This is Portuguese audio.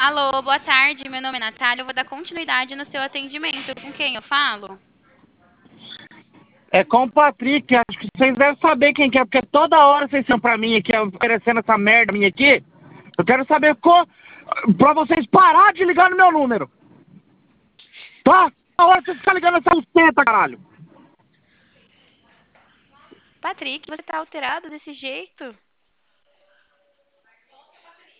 Alô, boa tarde. Meu nome é Natália. Eu vou dar continuidade no seu atendimento. Com quem eu falo? É com o Patrick, acho que vocês devem saber quem que é, porque toda hora vocês são pra mim aqui, oferecendo essa merda minha aqui. Eu quero saber pra vocês parar de ligar no meu número. Tá? Toda hora vocês ficam ligando essa buceta, caralho. Patrick, você tá alterado desse jeito?